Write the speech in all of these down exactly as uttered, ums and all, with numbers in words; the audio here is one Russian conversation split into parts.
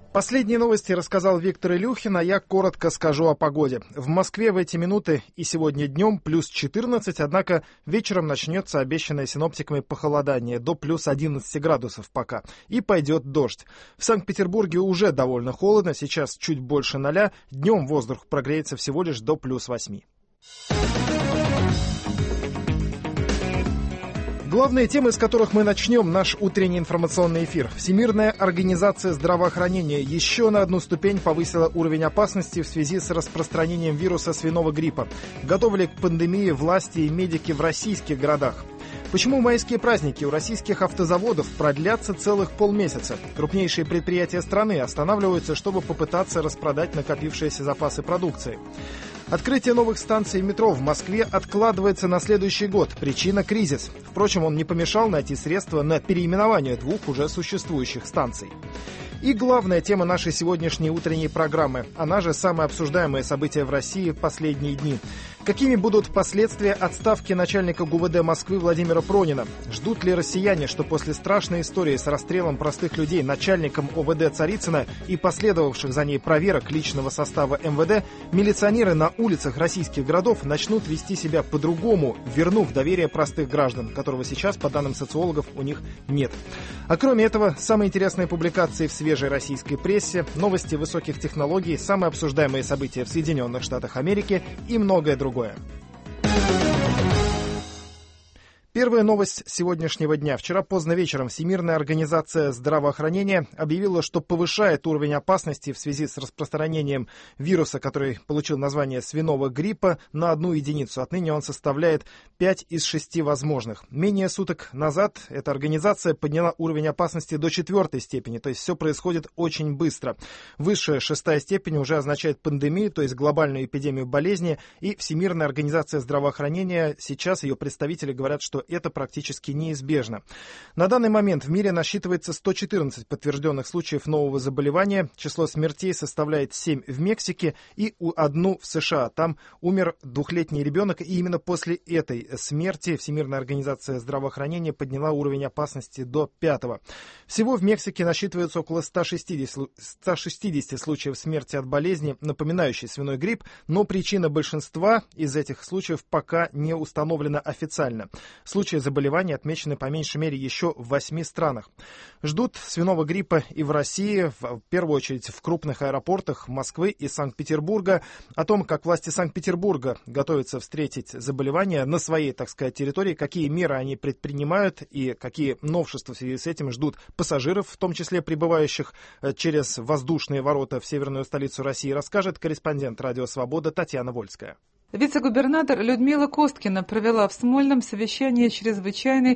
Последние новости рассказал Виктор Илюхин, а я коротко скажу о погоде. В Москве в эти минуты и сегодня днем плюс четырнадцать, однако вечером начнется обещанное синоптиками похолодание до плюс одиннадцати градусов пока. И пойдет дождь. В Санкт-Петербурге уже довольно холодно, сейчас чуть больше ноля. Днем воздух прогреется всего лишь до плюс восьми. Главные темы, с которых мы начнем наш утренний информационный эфир. Всемирная организация здравоохранения еще на одну ступень повысила уровень опасности в связи с распространением вируса свиного гриппа. Готовы ли к пандемии власти и медики в российских городах? Почему майские праздники у российских автозаводов продлятся целых полмесяца? Крупнейшие предприятия страны останавливаются, чтобы попытаться распродать накопившиеся запасы продукции. Открытие новых станций метро в Москве откладывается на следующий год. Причина – кризис. Впрочем, он не помешал найти средства на переименование двух уже существующих станций. И главная тема нашей сегодняшней утренней программы. Она же самые обсуждаемые события в России в последние дни. Какими будут последствия отставки начальника ГУВД Москвы Владимира Пронина? Ждут ли россияне, что после страшной истории с расстрелом простых людей начальником ОВД Царицына и последовавших за ней проверок личного состава МВД, милиционеры на улицах российских городов начнут вести себя по-другому, вернув доверие простых граждан, которого сейчас, по данным социологов, у них нет. А кроме этого, самые интересные публикации в свежей российской прессе, новости высоких технологий, самые обсуждаемые события в Соединенных Штатах Америки и многое другое. Первая новость сегодняшнего дня. Вчера поздно вечером Всемирная организация здравоохранения объявила, что повышает уровень опасности в связи с распространением вируса, который получил название свиного гриппа, на одну единицу. Отныне он составляет пять из шести возможных. Менее суток назад эта организация подняла уровень опасности до четвертой степени, то есть все происходит очень быстро. Высшая шестая степень уже означает пандемию, то есть глобальную эпидемию болезни, и Всемирная организация здравоохранения, сейчас ее представители говорят, что это практически неизбежно. На данный момент в мире насчитывается сто четырнадцать подтвержденных случаев нового заболевания. Число смертей составляет семь в Мексике и одну в США. Там умер двухлетний ребенок, и именно после этой смерти Всемирная организация здравоохранения подняла уровень опасности до пятого. Всего в Мексике насчитывается около ста шестидесяти случаев смерти от болезни, напоминающей свиной грипп, но причина большинства из этих случаев пока не установлена официально. Случаи заболевания отмечены по меньшей мере еще в восьми странах. Ждут свиного гриппа и в России, в первую очередь в крупных аэропортах Москвы и Санкт-Петербурга. О том, как власти Санкт-Петербурга готовятся встретить заболевание на своей, так сказать, территории, какие меры они предпринимают и какие новшества в связи с этим ждут пассажиров, в том числе прибывающих через воздушные ворота в северную столицу России, расскажет корреспондент «Радио Свобода» Татьяна Вольская. Вице-губернатор Людмила Косткина провела в Смольном совещание чрезвычайной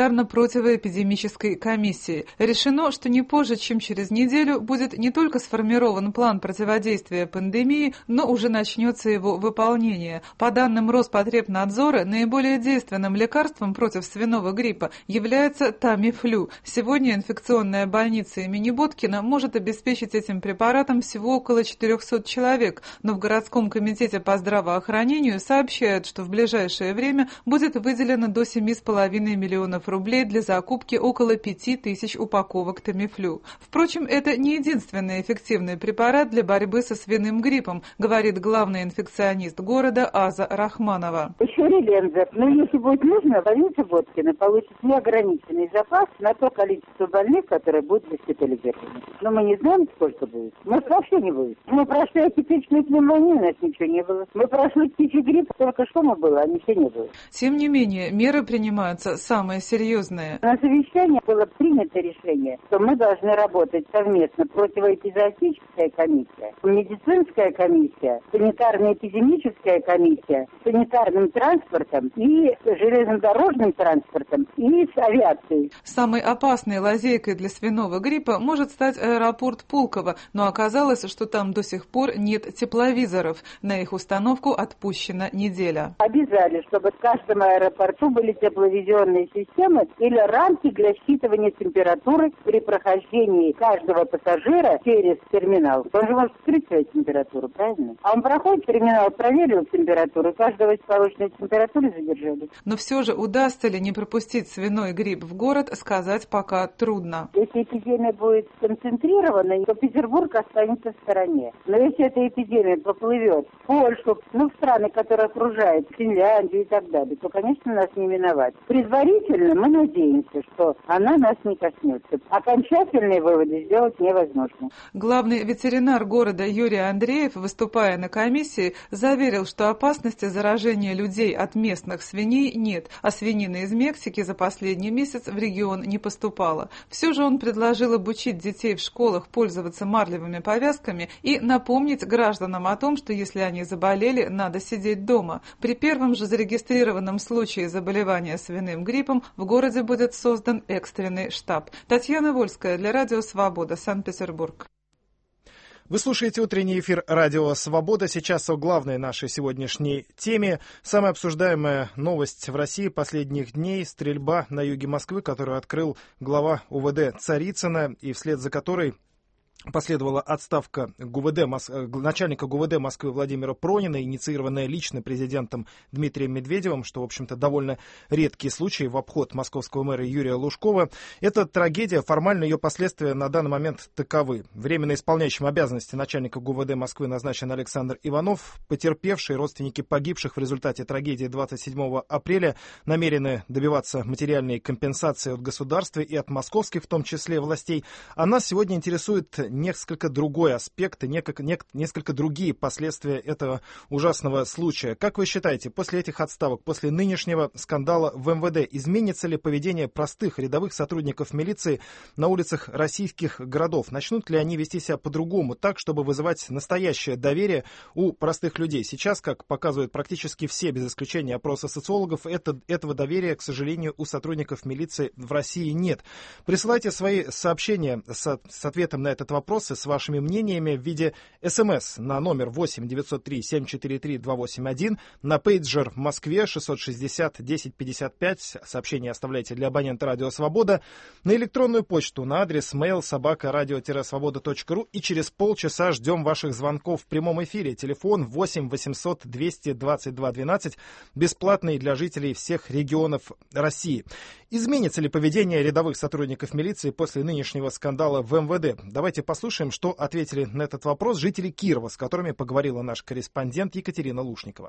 санитарно-противоэпидемической комиссии. Решено, что не позже, чем через неделю, будет не только сформирован план противодействия пандемии, но уже начнется его выполнение. По данным Роспотребнадзора, наиболее действенным лекарством против свиного гриппа является Тамифлю. Сегодня инфекционная больница имени Боткина может обеспечить этим препаратом всего около четырехсот человек, но в городском комитете по здравоохранению сообщают, что в ближайшее время будет выделено до семи с половиной миллионов рублей для закупки около пяти тысяч упаковок Тамифлю. Впрочем, это не единственный эффективный препарат для борьбы со свиным гриппом, говорит главный инфекционист города Аза Рахманова. Еще Релензер. Но если будет нужно, больница Боткина получит неограниченный запас на то количество больных, которые будут госпитализированы. Но мы не знаем, сколько будет. Может, вообще не будет. Мы прошли атипичную пневмонию, у нас ничего не было. Мы прошли птичий грипп, только что мы было, а ничего не было. Тем не менее, меры принимаются самые серьезные. На совещании было принято решение, что мы должны работать совместно. Противоэпизоотическая комиссия, медицинская комиссия, санитарно-эпидемическая комиссия, санитарным транспортом и железнодорожным транспортом и с авиацией. Самой опасной лазейкой для свиного гриппа может стать аэропорт Пулково, но оказалось, что там до сих пор нет тепловизоров. На их установку от упущена неделя. Обязали, чтобы в каждом аэропорту были тепловизионные системы или рамки для считывания температуры при прохождении каждого пассажира через терминал. Он же может скрыть свою температуру, правильно? А он проходит терминал, проверил температуру, и каждого с повышенной температурой задержали. Но все же удастся ли не пропустить свиной грипп в город, сказать пока трудно. Если эпидемия будет сконцентрирована, то Петербург останется в стороне. Но если эта эпидемия поплывет в Польшу, ну, в страны, которые окружают, Финляндию и так далее, то, конечно, нас не миновать. Предварительно мы надеемся, что она нас не коснется. Окончательные выводы сделать невозможно. Главный ветеринар города Юрий Андреев, выступая на комиссии, заверил, что опасности заражения людей от местных свиней нет, а свинина из Мексики за последний месяц в регион не поступала. Все же он предложил обучить детей в школах пользоваться марлевыми повязками и напомнить гражданам о том, что если они заболели, надо сидеть дома. При первом же зарегистрированном случае заболевания свиным гриппом в городе будет создан экстренный штаб. Татьяна Вольская для Радио Свобода, Санкт-Петербург. Вы слушаете утренний эфир Радио Свобода. Сейчас о главной нашей сегодняшней теме. Самая обсуждаемая новость в России последних дней — стрельба на юге Москвы, которую открыл глава УВД Царицына, и вслед за которой последовала отставка ГУВД, начальника ГУВД Москвы Владимира Пронина, инициированная лично президентом Дмитрием Медведевым, что, в общем-то, довольно редкий случай в обход московского мэра Юрия Лужкова. Эта трагедия, формально ее последствия на данный момент таковы. Временно исполняющим обязанности начальника ГУВД Москвы назначен Александр Иванов. Потерпевшие, родственники погибших в результате трагедии двадцать седьмого апреля намерены добиваться материальной компенсации от государства и от московских, в том числе, властей. А нас сегодня интересует несколько другой аспект и несколько, несколько другие последствия этого ужасного случая. Как вы считаете, после этих отставок, после нынешнего скандала в эм вэ дэ, изменится ли поведение простых рядовых сотрудников милиции на улицах российских городов? Начнут ли они вести себя по-другому, так, чтобы вызывать настоящее доверие у простых людей? Сейчас, как показывают практически все, без исключения опроса социологов, это, этого доверия, к сожалению, у сотрудников милиции в России нет. Присылайте свои сообщения с, с ответом на этот вопрос, вопросы с вашими мнениями в виде СМС на номер восемь девятьсот три семь четыре три два восемь один, на пейджер в Москве шестьсот шестьдесят десять пятьдесят пять, сообщение оставляйте для абонента Радио Свобода, на электронную почту на адрес mail собака радио свобода точка ру, и через полчаса ждем ваших звонков в прямом эфире. Телефон восемь восемьсот двести двадцать два двенадцать, бесплатный для жителей всех регионов России. Изменится ли поведение рядовых сотрудников милиции после нынешнего скандала в эм вэ дэ? Давайте послушаем, что ответили на этот вопрос жители Кирова, с которыми поговорила наш корреспондент Екатерина Лушникова.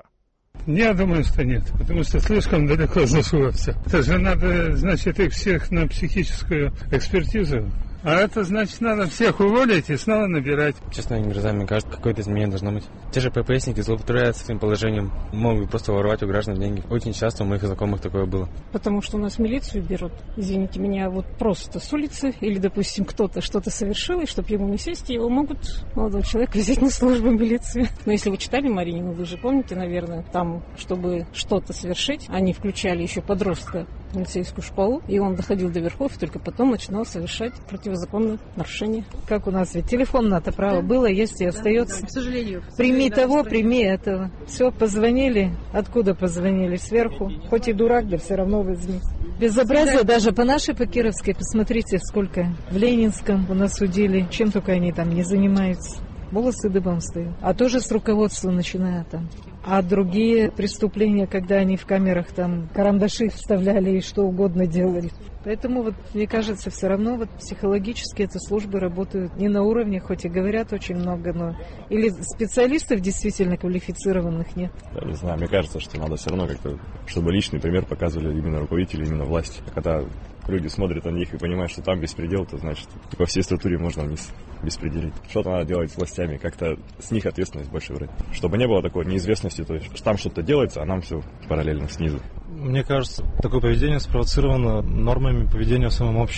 Я думаю, что нет, потому что слишком далеко зашло все. Это же надо, значит, их всех на психическую экспертизу. А это значит, надо всех уволить и снова набирать. Честно, глазами мне кажется, какое-то изменение должно быть. Те же ППСники злоупотребляют с этим положением, могут просто воровать у граждан деньги. Очень часто у моих знакомых такое было. Потому что у нас милицию берут, извините меня, вот просто с улицы, или, допустим, кто-то что-то совершил, и чтобы ему не сесть, его могут молодого человека взять на службу милиции. Но если вы читали Маринину, вы же помните, наверное, там, чтобы что-то совершить, они включали еще подростка в милицейскую школу, и он доходил до верхов, и только потом начинал совершать противозаконные нарушения. Как у нас ведь телефонное-то право да. было, есть и да, остается. Да, к сожалению. Прими да, того, прими этого. Все, позвонили. Откуда позвонили? Сверху. Хоть и дурак, да все равно возьми. Безобразие даже по нашей, по Кировской, посмотрите, сколько в Ленинском у нас судили. Чем только они там не занимаются. Волосы дыбом стоят. А тоже с руководства начиная там. А другие преступления, когда они в камерах там карандаши вставляли и что угодно делали. Поэтому, вот, мне кажется, все равно вот, психологически эти службы работают не на уровне, хоть и говорят очень много, но или специалистов действительно квалифицированных нет. Да, не знаю, мне кажется, что надо все равно как-то, чтобы личный пример показывали именно руководители, именно власти. Когда люди смотрят на них и понимают, что там беспредел, то значит по всей структуре можно вниз беспределить. Что-то надо делать с властями, как-то с них ответственность больше брать. Чтобы не было такой неизвестности, то есть там что-то делается, а нам все параллельно снизу. Мне кажется, такое поведение спровоцировано нормами поведения в самом обществе.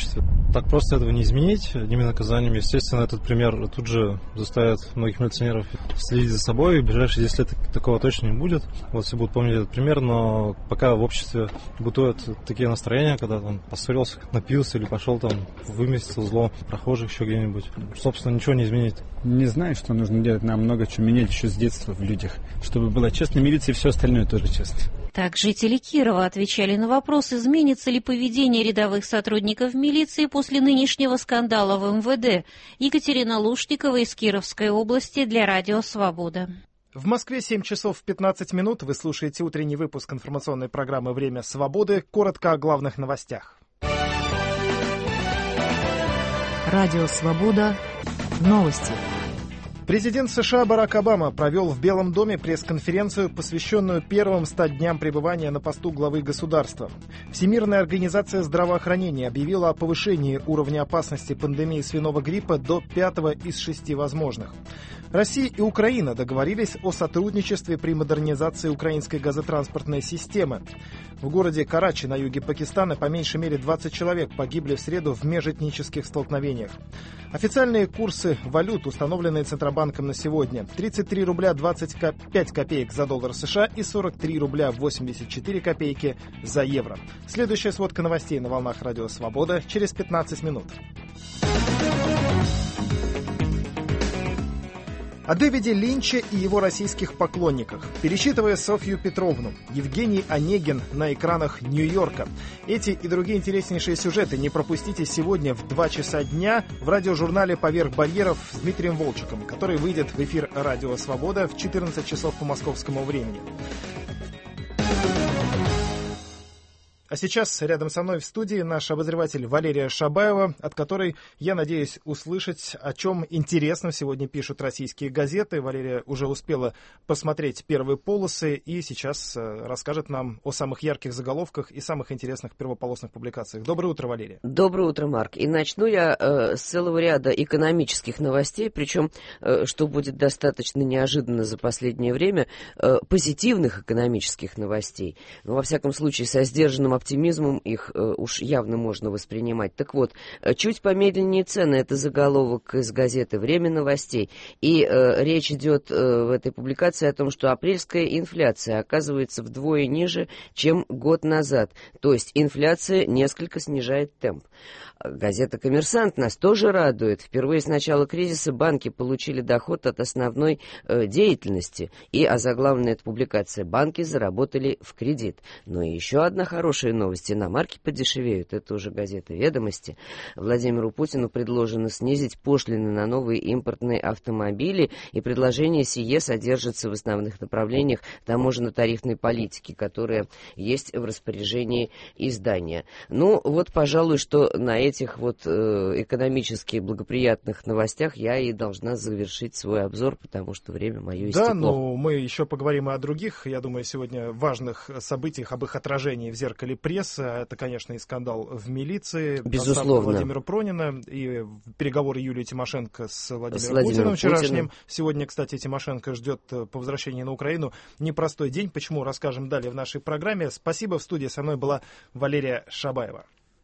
Так просто этого не изменить одними наказаниями. Естественно, этот пример тут же заставит многих милиционеров следить за собой. И в ближайшие десять лет такого точно не будет. Вот все будут помнить этот пример, но пока в обществе бытуют такие настроения, когда там поссорился, напился или пошел там выместил зло прохожих еще где-нибудь, собственно, ничего не изменит. Не знаю, что нужно делать. Нам много чего менять еще с детства в людях, чтобы была честная милиция и все остальное тоже честно. Так жители Кирова отвечали на вопрос, изменится ли поведение рядовых сотрудников милиции после нынешнего скандала в эм вэ дэ. Екатерина Лушникова из Кировской области для Радио Свобода. В Москве семь часов пятнадцать минут. Вы слушаете утренний выпуск информационной программы «Время свободы». Коротко о главных новостях. Радио Свобода. Новости. Президент США Барак Обама провел в Белом доме пресс-конференцию, посвященную первым ста дням пребывания на посту главы государства. Всемирная организация здравоохранения объявила о повышении уровня опасности пандемии свиного гриппа до пятого из шести возможных. Россия и Украина договорились о сотрудничестве при модернизации украинской газотранспортной системы. В городе Карачи на юге Пакистана по меньшей мере двадцать человек погибли в среду в межэтнических столкновениях. Официальные курсы валют, установленные Центробанком на сегодня: тридцать три рубля двадцать пять копеек за доллар США и сорок три рубля восемьдесят четыре копейки за евро. Следующая сводка новостей на волнах Радио Свобода через пятнадцать минут. О Дэвиде Линче и его российских поклонниках. Перечитывая Софью Петровну, Евгений Онегин на экранах Нью-Йорка. Эти и другие интереснейшие сюжеты не пропустите сегодня в два часа дня в радиожурнале «Поверх барьеров» с Дмитрием Волчиком, который выйдет в эфир Радио Свобода в четырнадцать часов по московскому времени. А сейчас рядом со мной в студии наш обозреватель Валерия Шабаева, от которой я надеюсь услышать, о чем интересном сегодня пишут российские газеты. Валерия уже успела посмотреть первые полосы и сейчас расскажет нам о самых ярких заголовках и самых интересных первополосных публикациях. Доброе утро, Валерия. Доброе утро, Марк. И начну я э, с целого ряда экономических новостей, причем, э, что будет достаточно неожиданно за последнее время, э, позитивных экономических новостей. Но, во всяком случае, со сдержанным оптимизмом их э, уж явно можно воспринимать. Так вот, э, чуть помедленнее цены — это заголовок из газеты «Время новостей». И э, речь идет э, в этой публикации о том, что апрельская инфляция оказывается вдвое ниже, чем год назад. То есть инфляция несколько снижает темп. Газета «Коммерсант» нас тоже радует. Впервые с начала кризиса банки получили доход от основной э, деятельности. И озаглавленная эта публикация: «Банки заработали в кредит». Но и еще одна хорошая новость: иномарки подешевеют. Это уже газета «Ведомости». Владимиру Путину предложено снизить пошлины на новые импортные автомобили, и предложение сие содержится в основных направлениях таможенно-тарифной политики, которая есть в распоряжении издания. Ну, вот, пожалуй, что на этих вот э, экономически благоприятных новостях я и должна завершить свой обзор, потому что время мое истекло. Да, но мы еще поговорим и о других, я думаю, сегодня важных событиях, об их отражении в зеркале прессы. Это, конечно, и скандал в милиции, безусловно, Владимира Пронина, и переговоры Юлии Тимошенко с Владимиром, с Владимиром Путиным вчерашним. Путиным. Сегодня, кстати, Тимошенко ждет по возвращении на Украину непростой день. Почему, расскажем далее в нашей программе. Спасибо. В студии со мной была Валерия Шабаева.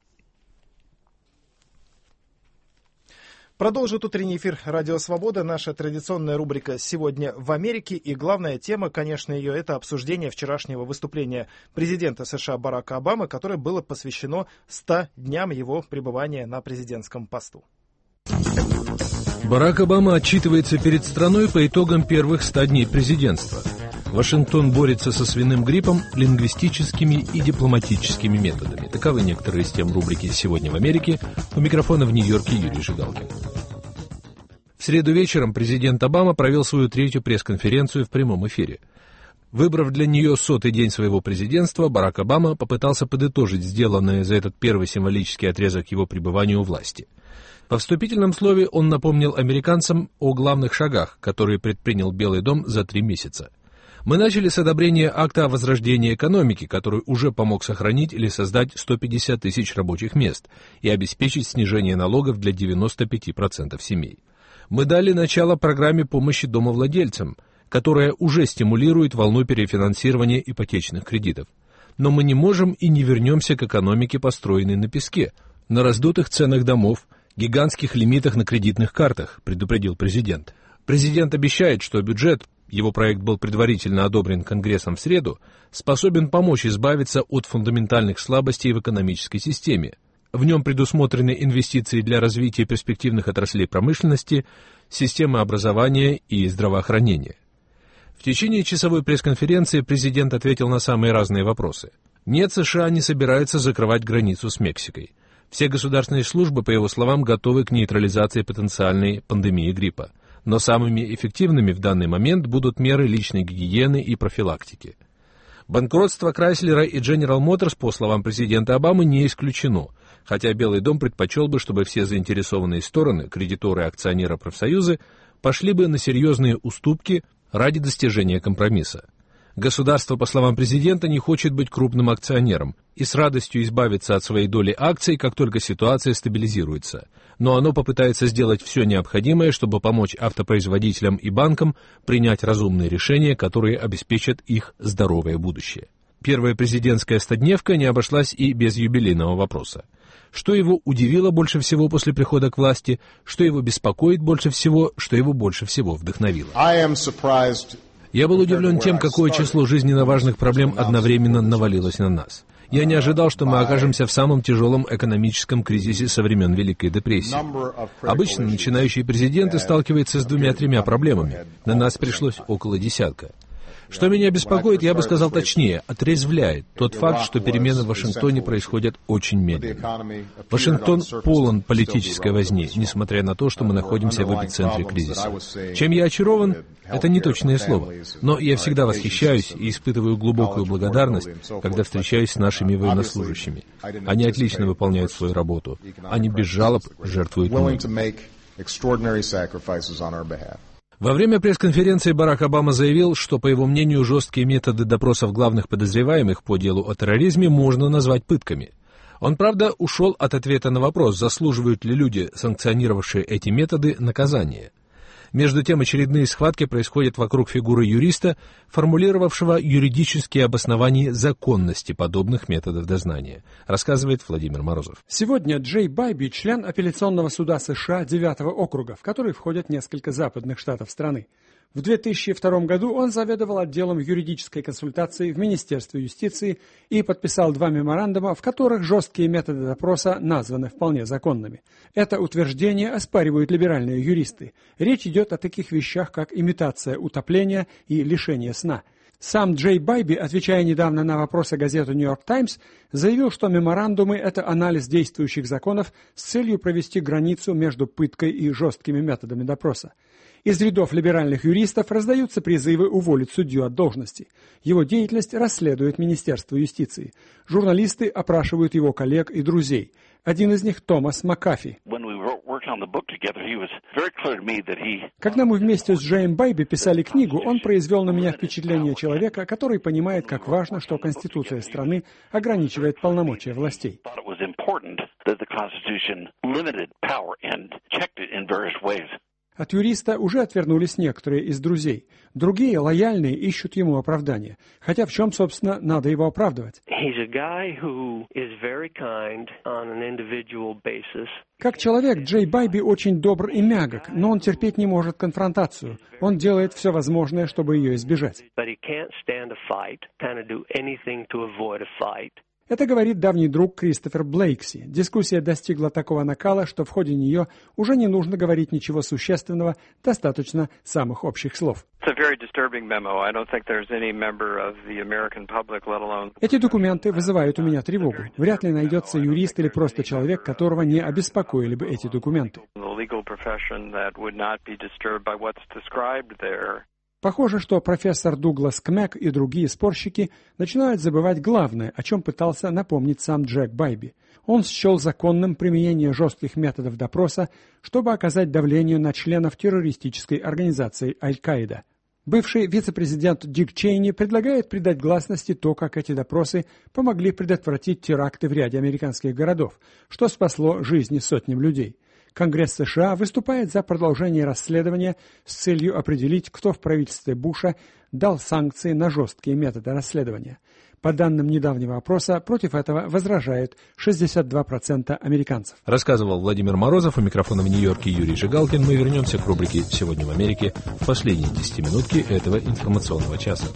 Продолжит утренний эфир «Радио Свобода» наша традиционная рубрика «Сегодня в Америке». И главная тема, конечно, ее — это обсуждение вчерашнего выступления президента США Барака Обамы, которое было посвящено ста дням его пребывания на президентском посту. Барак Обама отчитывается перед страной по итогам первых ста дней президентства. Вашингтон борется со свиным гриппом лингвистическими и дипломатическими методами. Таковы некоторые из тем рубрики «Сегодня в Америке». У микрофона в Нью-Йорке Юрий Жигалкин. В среду вечером президент Обама провел свою третью пресс-конференцию в прямом эфире. Выбрав для нее сотый день своего президентства, Барак Обама попытался подытожить сделанное за этот первый символический отрезок его пребывания у власти. Во вступительном слове он напомнил американцам о главных шагах, которые предпринял Белый дом за три месяца. Мы начали с одобрения акта о возрождении экономики, который уже помог сохранить или создать сто пятьдесят тысяч рабочих мест и обеспечить снижение налогов для девяноста пяти процентов семей. Мы дали начало программе помощи домовладельцам, которая уже стимулирует волну перефинансирования ипотечных кредитов. Но мы не можем и не вернемся к экономике, построенной на песке, на раздутых ценах домов, гигантских лимитах на кредитных картах, предупредил президент. Президент обещает, что бюджет, его проект был предварительно одобрен Конгрессом в среду, способен помочь избавиться от фундаментальных слабостей в экономической системе. В нем предусмотрены инвестиции для развития перспективных отраслей промышленности, системы образования и здравоохранения. В течение часовой пресс-конференции президент ответил на самые разные вопросы. Нет, США не собираются закрывать границу с Мексикой. Все государственные службы, по его словам, готовы к нейтрализации потенциальной пандемии гриппа. Но самыми эффективными в данный момент будут меры личной гигиены и профилактики. Банкротство Крайслера и General Motors, по словам президента Обамы, не исключено, хотя Белый дом предпочел бы, чтобы все заинтересованные стороны, кредиторы, акционеры, профсоюзы, пошли бы на серьезные уступки ради достижения компромисса. Государство, по словам президента, не хочет быть крупным акционером и с радостью избавиться от своей доли акций, как только ситуация стабилизируется. Но оно попытается сделать все необходимое, чтобы помочь автопроизводителям и банкам принять разумные решения, которые обеспечат их здоровое будущее. Первая президентская стодневка не обошлась и без юбилейного вопроса. Что его удивило больше всего после прихода к власти, что его беспокоит больше всего, что его больше всего вдохновило. Я был удивлен тем, какое число жизненно важных проблем одновременно навалилось на нас. Я не ожидал, что мы окажемся в самом тяжелом экономическом кризисе со времен Великой депрессии. Обычно начинающие президенты сталкиваются с двумя-тремя проблемами. На нас пришлось около десятка. Что меня беспокоит, я бы сказал точнее, отрезвляет тот факт, что перемены в Вашингтоне происходят очень медленно. Вашингтон полон политической возни, несмотря на то, что мы находимся в эпицентре кризиса. Чем я очарован, это не точное слово, но я всегда восхищаюсь и испытываю глубокую благодарность, когда встречаюсь с нашими военнослужащими. Они отлично выполняют свою работу. Они без жалоб жертвуют многим. Во время пресс-конференции Барак Обама заявил, что, по его мнению, жесткие методы допросов главных подозреваемых по делу о терроризме можно назвать пытками. Он, правда, ушел от ответа на вопрос, заслуживают ли люди, санкционировавшие эти методы, наказания. Между тем, очередные схватки происходят вокруг фигуры юриста, формулировавшего юридические обоснования законности подобных методов дознания, рассказывает Владимир Морозов. Сегодня Джей Байби – член апелляционного суда США девятого округа, в который входят несколько западных штатов страны. В две тысячи втором году он заведовал отделом юридической консультации в Министерстве юстиции и подписал два меморандума, в которых жесткие методы допроса названы вполне законными. Это утверждение оспаривают либеральные юристы. Речь идет о таких вещах, как имитация утопления и лишение сна. Сам Джей Байби, отвечая недавно на вопросы газеты «Нью-Йорк Таймс», заявил, что меморандумы – это анализ действующих законов с целью провести границу между пыткой и жесткими методами допроса. Из рядов либеральных юристов раздаются призывы уволить судью от должности. Его деятельность расследует Министерство юстиции. Журналисты опрашивают его коллег и друзей. Один из них – Томас Макафи. Когда мы вместе с Джеем Байби писали книгу, он произвел на меня впечатление человека, который понимает, как важно, что Конституция страны ограничивает полномочия властей. От юриста уже отвернулись некоторые из друзей. Другие, лояльные, ищут ему оправдания. Хотя в чем, собственно, надо его оправдывать? Как человек, Джей Байби очень добр и мягок, но он терпеть не может конфронтацию. Он делает все возможное, чтобы ее избежать. Это говорит давний друг Кристофер Блейкси. Дискуссия достигла такого накала, что в ходе нее уже не нужно говорить ничего существенного, достаточно самых общих слов. Эти документы вызывают у меня тревогу. Вряд ли найдется юрист или просто человек, которого не обеспокоили бы эти документы. Похоже, что профессор Дуглас Кмек и другие спорщики начинают забывать главное, о чем пытался напомнить сам Джек Байби. Он счел законным применение жестких методов допроса, чтобы оказать давление на членов террористической организации Аль-Каида. Бывший вице-президент Дик Чейни предлагает придать гласности то, как эти допросы помогли предотвратить теракты в ряде американских городов, что спасло жизни сотням людей. Конгресс США выступает за продолжение расследования с целью определить, кто в правительстве Буша дал санкции на жесткие методы расследования. По данным недавнего опроса, против этого возражает шестьдесят два процента американцев. Рассказывал Владимир Морозов, у микрофона в Нью-Йорке Юрий Жигалкин. Мы вернемся к рубрике «Сегодня в Америке» в последние десятиминутки этого информационного часа.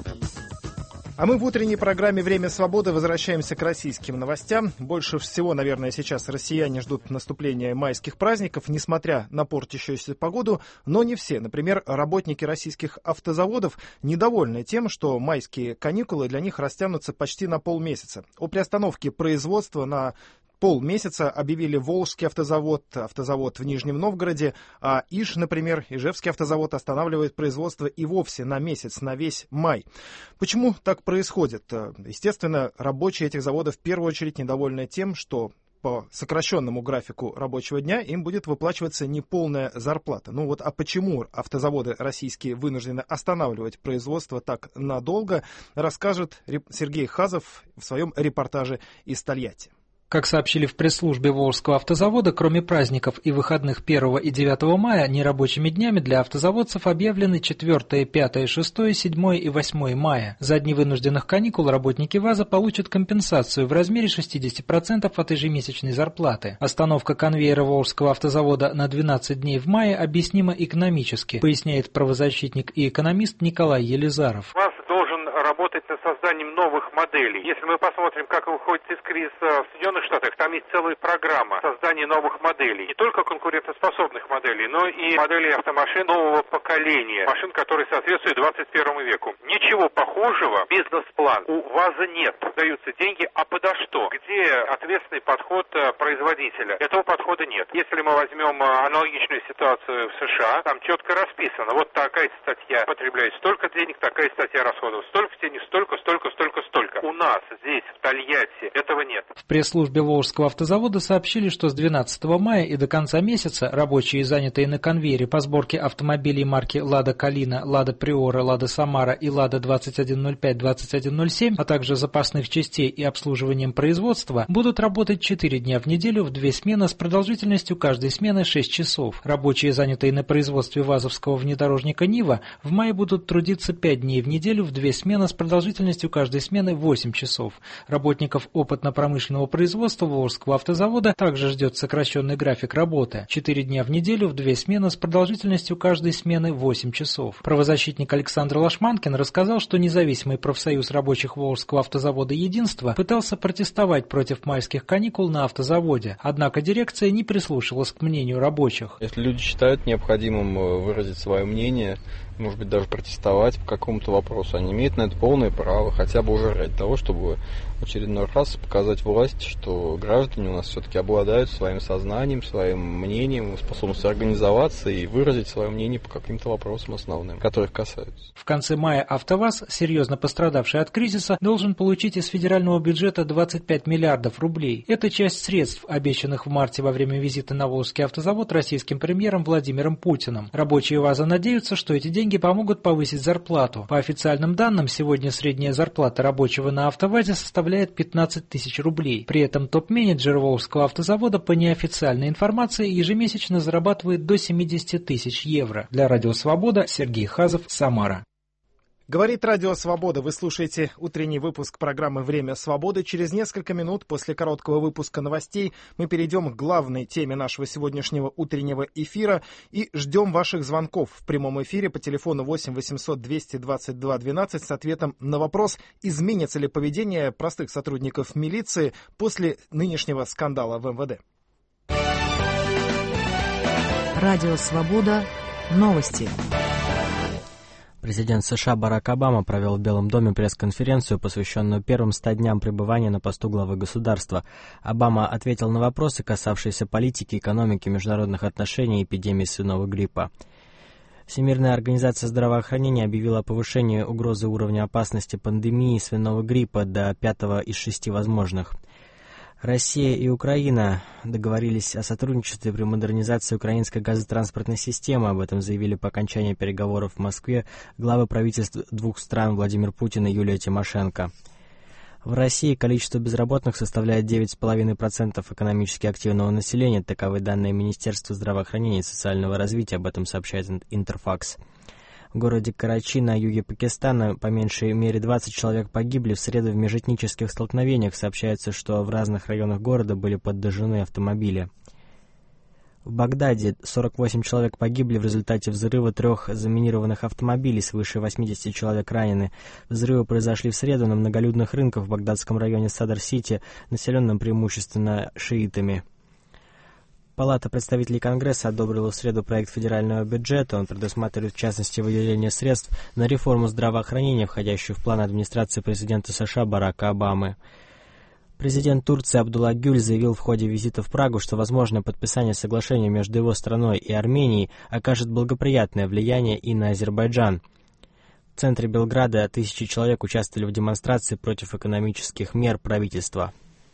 А мы в утренней программе «Время свободы» возвращаемся к российским новостям. Больше всего, наверное, сейчас россияне ждут наступления майских праздников, несмотря на портящуюся погоду, но не все. Например, работники российских автозаводов недовольны тем, что майские каникулы для них растянутся почти на полмесяца. О приостановке производства на полмесяца объявили Волжский автозавод, автозавод в Нижнем Новгороде, а Иж, например, Ижевский автозавод останавливает производство и вовсе на месяц, на весь май. Почему так происходит? Естественно, рабочие этих заводов в первую очередь недовольны тем, что по сокращенному графику рабочего дня им будет выплачиваться неполная зарплата. Ну вот, а почему автозаводы российские вынуждены останавливать производство так надолго, расскажет Сергей Хазов в своем репортаже из Тольятти. Как сообщили в пресс-службе Волжского автозавода, кроме праздников и выходных первого и девятого мая, нерабочими днями для автозаводцев объявлены четвёртое, пятое, шестое, седьмое и восьмое мая. За дни вынужденных каникул работники ВАЗа получат компенсацию в размере шестьдесят процентов от ежемесячной зарплаты. Остановка конвейера Волжского автозавода на двенадцать дней в мае объяснима экономически, поясняет правозащитник и экономист Николай Елизаров. ВАЗ должен работать над созданием новых моделей. Если мы посмотрим, как выходит из кризиса в Соединенных Штатах, там есть целая программа создания новых моделей. Не только конкурентоспособных моделей, но и моделей автомашин нового поколения. Машин, которые соответствуют двадцать первому веку. Ничего похожего, бизнес-план у ВАЗа нет. Даются деньги, а подо что? Где ответственный подход производителя? Этого подхода нет. Если мы возьмем аналогичную ситуацию в США, там четко расписано. Вот такая статья потребляет столько денег, такая статья расходов столько денег, столько, столько, столько, столько. У нас здесь, в Тольятти, этого нет. В пресс-службе Волжского автозавода сообщили, что с двенадцатого мая и до конца месяца рабочие, занятые на конвейере по сборке автомобилей марки «Лада Калина», «Лада Приора», «Лада Самара» и «Лада двадцать один ноль пять», двадцать один ноль семь, а также запасных частей и обслуживанием производства, будут работать четыре дня в неделю в две смены с продолжительностью каждой смены шесть часов. Рабочие, занятые на производстве вазовского внедорожника «Нива», в мае будут трудиться пять дней в неделю в две смены с продолжительностью каждой смены восемь часов. Работников опытно-промышленного производства Волжского автозавода также ждет сокращенный график работы. четыре дня в неделю в две смены с продолжительностью каждой смены восемь часов. Правозащитник Александр Лашманкин рассказал, что независимый профсоюз рабочих Волжского автозавода «Единство» пытался протестовать против майских каникул на автозаводе, однако дирекция не прислушивалась к мнению рабочих. Если люди считают необходимым выразить свое мнение, может быть, даже протестовать по какому-то вопросу, они имеют на это полное право, хотя бы уже ради того, чтобы в очередной раз показать власти, что граждане у нас все-таки обладают своим сознанием, своим мнением, способностью организоваться и выразить свое мнение по каким-то вопросам основным, которых касаются. В конце мая АвтоВАЗ, серьезно пострадавший от кризиса, должен получить из федерального бюджета двадцать пять миллиардов рублей. Это часть средств, обещанных в марте во время визита на Волжский автозавод российским премьером Владимиром Путиным. Рабочие ВАЗа надеются, что эти деньги помогут повысить зарплату. По официальным данным, сегодня средняя зарплата рабочего на АвтоВАЗе составляет пятнадцать тысяч рублей. При этом топ-менеджер Волжского автозавода по неофициальной информации ежемесячно зарабатывает до семьдесят тысяч евро. Для Радио Свобода Сергей Хазов, Самара. Говорит Радио Свобода. Вы слушаете утренний выпуск программы «Время свободы». Через несколько минут после короткого выпуска новостей мы перейдем к главной теме нашего сегодняшнего утреннего эфира и ждем ваших звонков в прямом эфире по телефону восемь восемьсот двести двадцать два двенадцать с ответом на вопрос, изменится ли поведение простых сотрудников милиции после нынешнего скандала в эм вэ дэ. Радио Свобода. Новости. Президент США Барак Обама провел в Белом доме пресс-конференцию, посвященную первым ста дням пребывания на посту главы государства. Обама ответил на вопросы, касавшиеся политики, экономики, международных отношений и эпидемии свиного гриппа. Всемирная организация здравоохранения объявила о повышении угрозы уровня опасности пандемии свиного гриппа до пятого из шести возможных. Россия и Украина договорились о сотрудничестве при модернизации украинской газотранспортной системы. Об этом заявили по окончании переговоров в Москве главы правительств двух стран Владимир Путин и Юлия Тимошенко. В России количество безработных составляет девять целых пять десятых процента экономически активного населения. Таковы данные Министерства здравоохранения и социального развития, об этом сообщает Интерфакс. В городе Карачи на юге Пакистана по меньшей мере двадцать человек погибли в среду в межэтнических столкновениях. Сообщается, что в разных районах города были подожжены автомобили. В Багдаде сорок восемь человек погибли в результате взрыва трех заминированных автомобилей, свыше восемьдесят человек ранены. Взрывы произошли в среду на многолюдных рынках в багдадском районе Садар-Сити, населенном преимущественно шиитами. Палата представителей Конгресса одобрила в среду проект федерального бюджета. Он предусматривает, в частности, выделение средств на реформу здравоохранения, входящую в план администрации президента США Барака Обамы. Президент Турции Абдулла Гюль заявил в ходе визита в Прагу, что возможное подписание соглашения между его страной и Арменией окажет благоприятное влияние и на Азербайджан. В центре Белграда тысячи человек участвовали в демонстрации против экономических мер правительства.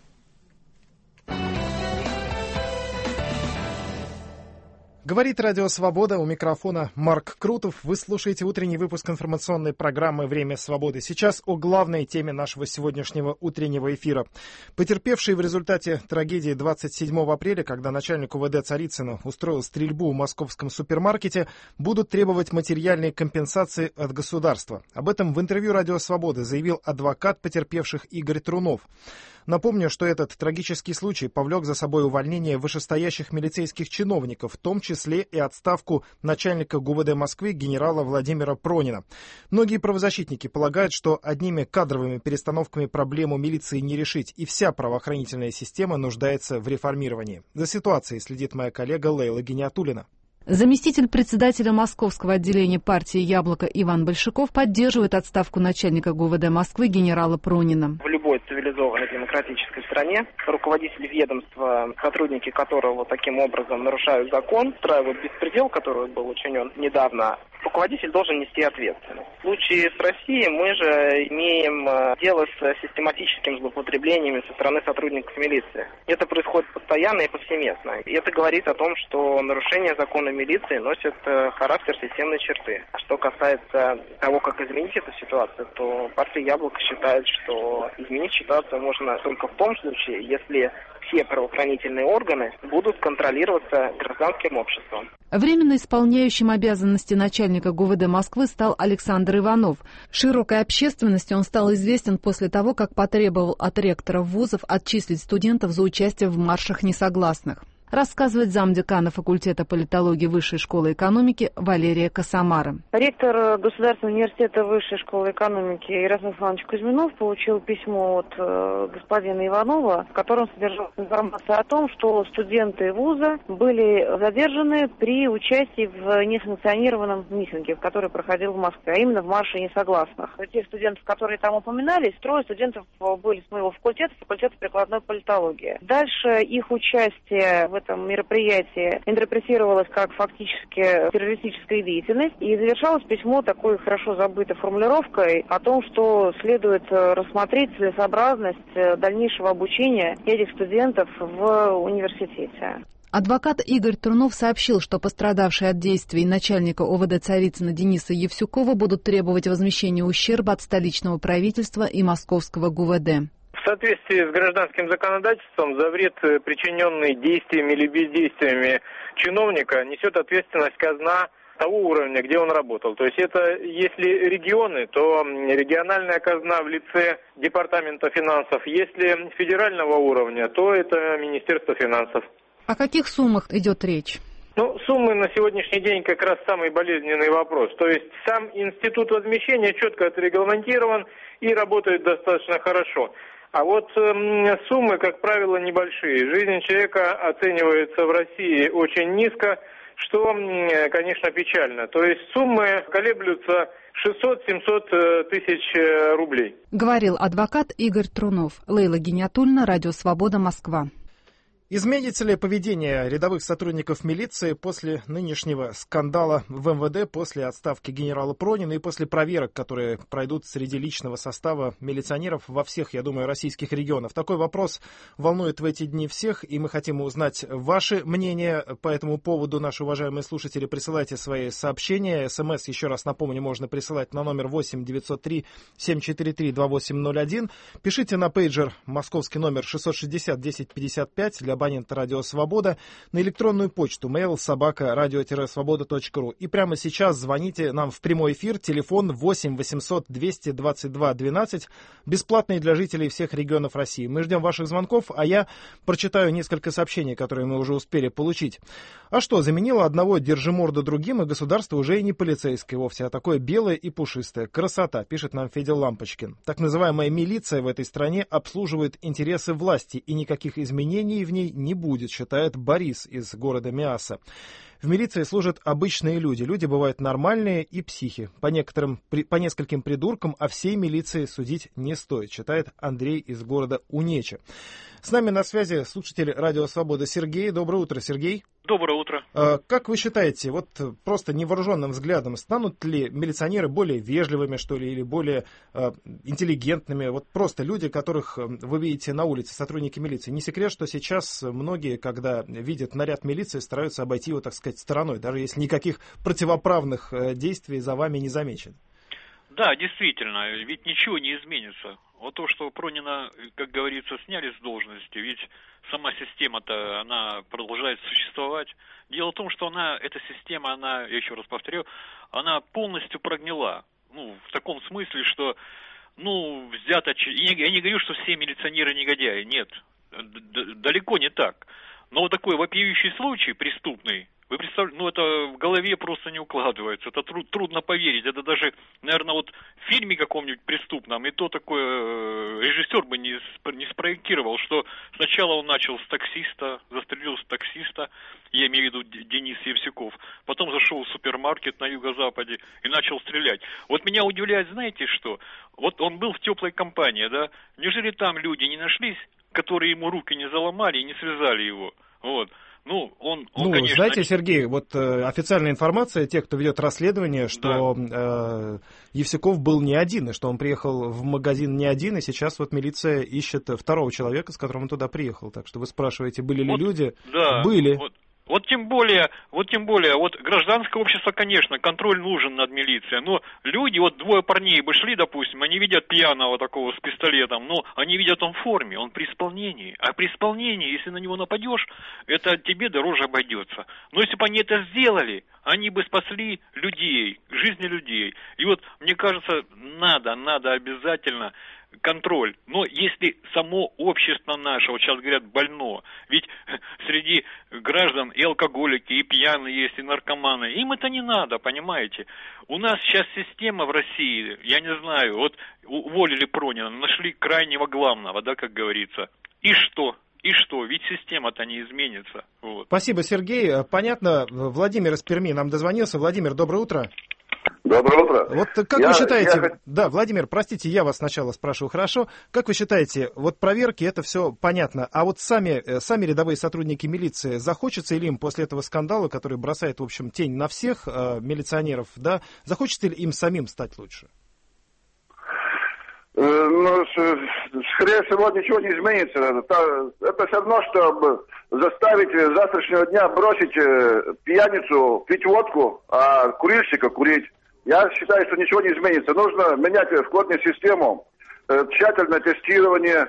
Говорит Радио Свобода, у микрофона Марк Крутов. Вы слушаете утренний выпуск информационной программы «Время свободы». Сейчас о главной теме нашего сегодняшнего утреннего эфира. Потерпевшие в результате трагедии двадцать седьмого апреля, когда начальник УВД Царицына устроил стрельбу в московском супермаркете, будут требовать материальной компенсации от государства. Об этом в интервью Радио Свободы заявил адвокат потерпевших Игорь Трунов. Напомню, что этот трагический случай повлек за собой увольнение вышестоящих милицейских чиновников, в том числе и отставку начальника ГУВД Москвы генерала Владимира Пронина. Многие правозащитники полагают, что одними кадровыми перестановками проблему милиции не решить, и вся правоохранительная система нуждается в реформировании. За ситуацией следит моя коллега Лейла Гиниатуллина. Заместитель председателя московского отделения партии «Яблоко» Иван Большаков поддерживает отставку начальника ГУВД Москвы генерала Пронина. В любой цивилизованной демократической стране руководители ведомства, сотрудники которого таким образом нарушают закон, устраивают беспредел, который был учинен недавно, руководитель должен нести ответственность. В случае с Россией мы же имеем дело с систематическими злоупотреблениями со стороны сотрудников милиции. Это происходит постоянно и повсеместно. И это говорит о том, что нарушение закона милиции носит характер системной черты. А что касается того, как изменить эту ситуацию, то партия «Яблоко» считает, что изменить ситуацию можно только в том случае, если все правоохранительные органы будут контролироваться гражданским обществом. Временно исполняющим обязанности начальника ГУВД Москвы стал Александр Иванов. Широкой общественности он стал известен после того, как потребовал от ректоров вузов отчислить студентов за участие в маршах несогласных. Рассказывает замдекана факультета политологии Высшей школы экономики Валерия Косомара. Ректор Государственного университета Высшей школы экономики Ярослав Иванович Кузьминов получил письмо от э, господина Иванова, в котором содержалась информация о том, что студенты вуза были задержаны при участии в несанкционированном митинге, который проходил в Москве, а именно в марше несогласных. Тех студентов, которые там упоминались, трое студентов были с моего факультета, факультета прикладной политологии. Дальше их участие в этом мероприятии интерпретировалось как фактически террористическая деятельность, и завершалось письмо такой хорошо забытой формулировкой о том, что следует рассмотреть целесообразность дальнейшего обучения этих студентов в университете. Адвокат Игорь Трунов сообщил, что пострадавшие от действий начальника ОВД Царицына Дениса Евсюкова будут требовать возмещения ущерба от столичного правительства и московского ГУВД. В соответствии с гражданским законодательством за вред, причиненный действиями или бездействиями чиновника, несет ответственность казна того уровня, где он работал. То есть это, если регионы, то региональная казна в лице департамента финансов. Если федерального уровня, то это Министерство финансов. О каких суммах идет речь? Ну, суммы на сегодняшний день как раз самый болезненный вопрос. То есть сам институт возмещения четко отрегламентирован и работает достаточно хорошо. А вот э, суммы, как правило, небольшие. Жизнь человека оценивается в России очень низко, что, э, конечно, печально. То есть суммы колеблются шестьсот-семьсот тысяч рублей. Говорил адвокат Игорь Трунов. Лейла Гиниатуллина, Радио Свобода, Москва. Изменится ли поведение рядовых сотрудников милиции после нынешнего скандала в эм вэ дэ, после отставки генерала Пронина и после проверок, которые пройдут среди личного состава милиционеров во всех, я думаю, российских регионах? Такой вопрос волнует в эти дни всех, и мы хотим узнать ваше мнение по этому поводу. Наши уважаемые слушатели, присылайте свои сообщения. СМС, еще раз напомню, можно присылать на номер восемь девятьсот три семь четыре три два восемь ноль один. Пишите на пейджер московский номер шестьсот шестьдесят десять пятьдесят пять для абонента «Радио Свобода», на электронную почту mail собака радио свобода точка ру. И прямо сейчас звоните нам в прямой эфир, телефон восемь восемьсот двести двадцать два двенадцать, бесплатный для жителей всех регионов России. Мы ждем ваших звонков, а я прочитаю несколько сообщений, которые мы уже успели получить. А что, заменило одного «держи морду» другим, и государство уже и не полицейское вовсе, а такое белое и пушистое. Красота, пишет нам Федя Лампочкин. Так называемая милиция в этой стране обслуживает интересы власти, и никаких изменений в ней не будет, считает Борис из города Миасса. В милиции служат обычные люди. Люди бывают нормальные и психи. По некоторым, по нескольким придуркам о всей милиции судить не стоит, считает Андрей из города Унеча. С нами на связи слушатель «Радио Свобода» Сергей. Доброе утро, Сергей. Доброе утро. Как вы считаете, вот просто невооруженным взглядом, станут ли милиционеры более вежливыми, что ли, или более э, интеллигентными? Вот просто люди, которых вы видите на улице, сотрудники милиции. Не секрет, что сейчас многие, когда видят наряд милиции, стараются обойти его, так сказать, стороной, даже если никаких противоправных э, действий за вами не замечено. Да, действительно, ведь ничего не изменится. Вот то, что Пронина, как говорится, сняли с должности, ведь сама система-то, она продолжает существовать. Дело в том, что она, эта система, она, я еще раз повторю, она полностью прогнила. Ну, в таком смысле, что, ну, взято... Я не говорю, что все милиционеры негодяи, нет, далеко не так. Но вот такой вопиющий случай, преступный, вы представляете, ну это в голове просто не укладывается, это труд, трудно поверить, это даже, наверное, вот в фильме каком-нибудь преступном, и то такое режиссер бы не, не спроектировал, что сначала он начал с таксиста, застрелил с таксиста, я имею в виду Денис Евсюков, потом зашел в супермаркет на юго-западе и начал стрелять. Вот меня удивляет, знаете что, вот он был в теплой компании, да, неужели там люди не нашлись, которые ему руки не заломали и не связали его, вот. Ну, он, он, ну конечно... знаете, Сергей, вот э, официальная информация, тех, кто ведет расследование, что да. э, Евсюков был не один, и что он приехал в магазин не один, и сейчас вот милиция ищет второго человека, с которым он туда приехал. Так что вы спрашиваете, были ли вот, люди? Да, были. Вот. Вот тем более, вот тем более, вот гражданское общество, конечно, контроль нужен над милицией, но люди, вот двое парней бы шли, допустим, они видят пьяного такого с пистолетом, но они видят он в форме, он при исполнении, а при исполнении, если на него нападешь, это тебе дороже обойдется. Но если бы они это сделали, они бы спасли людей, жизни людей. И вот, мне кажется, надо, надо обязательно контроль. Но если само общество наше, вот сейчас говорят, больно, ведь среди граждан и алкоголики, и пьяные есть, и наркоманы, им это не надо, понимаете? У нас сейчас система в России, я не знаю, вот уволили Пронина, нашли крайнего главного, да, как говорится. И что? И что? Ведь система-то не изменится. Вот. Спасибо, Сергей. Понятно, Владимир из Перми нам дозвонился. Владимир, доброе утро. Доброе утро. Вот как я, вы считаете, я... да, Владимир, простите, я вас сначала спрашиваю, хорошо, как вы считаете, вот проверки, это все понятно, а вот сами, сами рядовые сотрудники милиции, захочется ли им после этого скандала, который бросает, в общем, тень на всех э, милиционеров, да, захочется ли им самим стать лучше? Э, ну, скорее всего, ничего не изменится. Это, это все равно, чтобы заставить с завтрашнего дня бросить пьяницу пить водку, а курильщика курить. Я считаю, что ничего не изменится. Нужно менять входную систему, тщательное тестирование,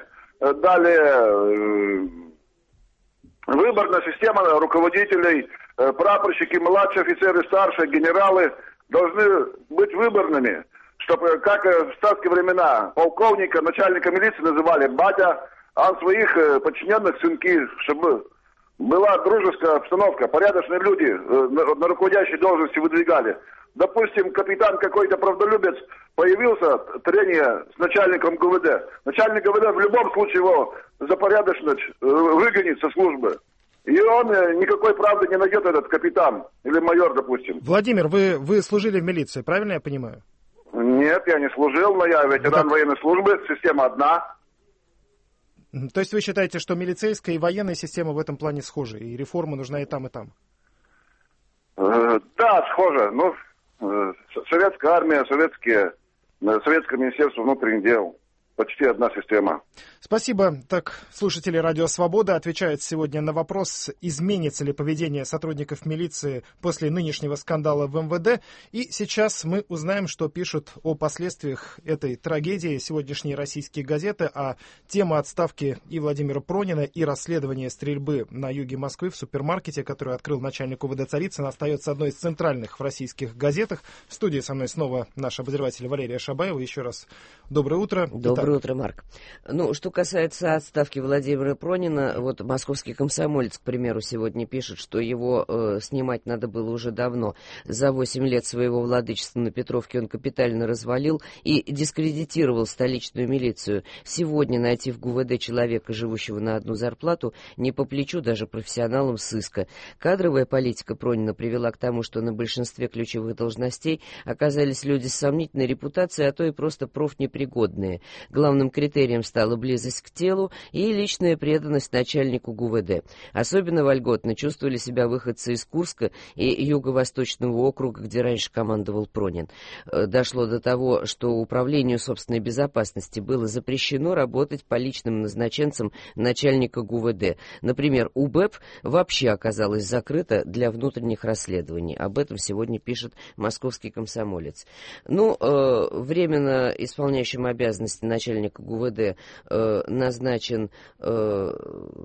далее выборная система руководителей, прапорщики, младшие офицеры, старшие, генералы должны быть выборными, чтобы, как в статские времена, полковника, начальника милиции называли батя, а своих подчиненных сынки, чтобы была дружеская обстановка, порядочные люди на руководящей должности выдвигали. Допустим, капитан какой-то правдолюбец появился, трение с начальником ГУВД. Начальник ГУВД в любом случае его за порядочность выгонит со службы. И он никакой правды не найдет, этот капитан или майор, допустим. Владимир, вы, вы служили в милиции, правильно я понимаю? Нет, я не служил, но я ветеран военной службы, система одна. То есть вы считаете, что милицейская и военная система в этом плане схожи, и реформа нужна и там, и там? Э, да, схожа. Ну, э, советская армия, советские, советское министерство внутренних дел. почти одна система. Спасибо. Так, слушатели «Радио Свобода» отвечают сегодня на вопрос, изменится ли поведение сотрудников милиции после нынешнего скандала в эм вэ дэ. И сейчас мы узнаем, что пишут о последствиях этой трагедии сегодняшние российские газеты, а тема отставки и Владимира Пронина, и расследование стрельбы на юге Москвы в супермаркете, который открыл начальник у вэ дэ Царицын, остается одной из центральных в российских газетах. В студии со мной снова наш обозреватель Валерия Шабаева. Еще раз доброе утро. Доброе Итак. утро, Марк. Ну, что касается отставки Владимира Пронина, вот московский «Комсомолец», к примеру, сегодня пишет, что его э, снимать надо было уже давно. За восемь лет своего владычества на Петровке он капитально развалил и дискредитировал столичную милицию. Сегодня найти в гэ у вэ дэ человека, живущего на одну зарплату, не по плечу даже профессионалам сыска. Кадровая политика Пронина привела к тому, что на большинстве ключевых должностей оказались люди с сомнительной репутацией, а то и просто профнепригодные. Главным критерием стала близость к телу и личная преданность начальнику гэ у вэ дэ. Особенно вольготно чувствовали себя выходцы из Курска и Юго-Восточного округа, где раньше командовал Пронин. Дошло до того, что управлению собственной безопасности было запрещено работать по личным назначенцам начальника гэ у вэ дэ. Например, у бэ э пэ вообще оказалась закрыта для внутренних расследований. Об этом сегодня пишет московский «Комсомолец». Ну, э, временно исполняющим обязанности начальника гэ у вэ дэ э, назначен э,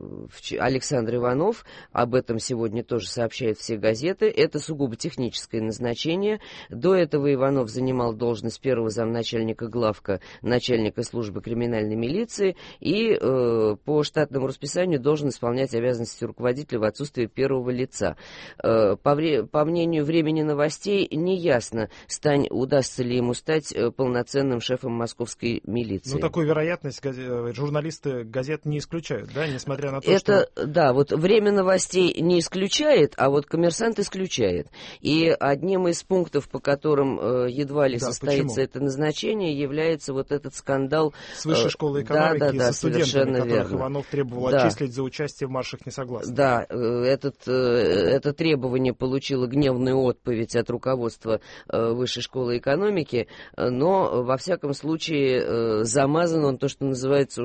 Александр Иванов. Об этом сегодня тоже сообщают все газеты. Это сугубо техническое назначение. До этого Иванов занимал должность первого замначальника главка, начальника службы криминальной милиции, и э, по штатному расписанию должен исполнять обязанности руководителя в отсутствие первого лица. Э, по, вре- по мнению «Времени новостей», неясно, стань, удастся ли ему стать э, полноценным шефом московской милиции. Ну, такую вероятность журналисты газет не исключают, да, несмотря на то, это, что... Да, вот «Время новостей» не исключает, а вот «Коммерсант» исключает. И одним из пунктов, по которым э, едва ли да, состоится почему? это назначение, является вот этот скандал... С высшей школы экономики да, да, да, со студентами, которых верно. Иванов требовал да. отчислить за участие в маршах несогласных. Да, этот, это требование получило гневную отповедь от руководства высшей школы экономики, но, во всяком случае, замазан он, то, что называется,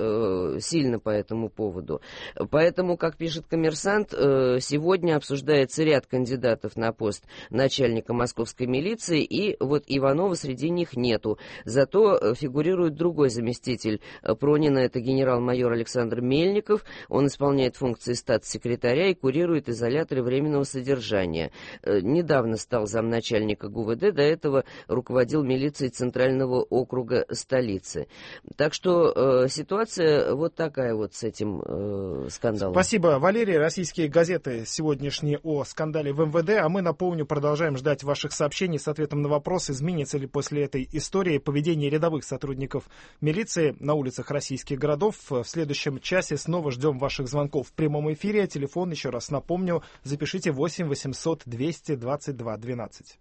уже сильно по этому поводу. Поэтому, как пишет «Коммерсант», сегодня обсуждается ряд кандидатов на пост начальника московской милиции, и вот Иванова среди них нету. Зато фигурирует другой заместитель Пронина, это генерал-майор Александр Мельников. Он исполняет функции статс-секретаря и курирует изоляторы временного содержания. Недавно стал замначальника гэ у вэ дэ, до этого руководил милицией Центрального округа столицы. Так что э, ситуация вот такая вот с этим э, скандалом. Спасибо, Валерий. Российские газеты сегодняшние о скандале в эм вэ дэ, а мы, напомню, продолжаем ждать ваших сообщений с ответом на вопрос, изменится ли после этой истории поведение рядовых сотрудников милиции на улицах российских городов. В следующем часе снова ждем ваших звонков в прямом эфире. Телефон, еще раз напомню, запишите восемь восемьсот двести двадцать два двенадцать.